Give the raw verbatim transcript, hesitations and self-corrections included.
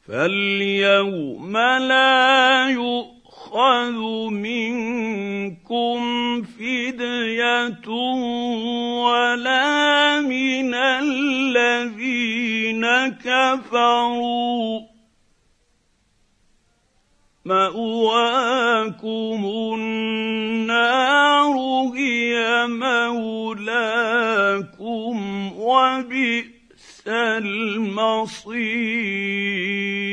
فاليوم لا يؤخذ منكم فدية ولا من الذين كفروا، مأواكم النار هي مولاكم وبئس المصير.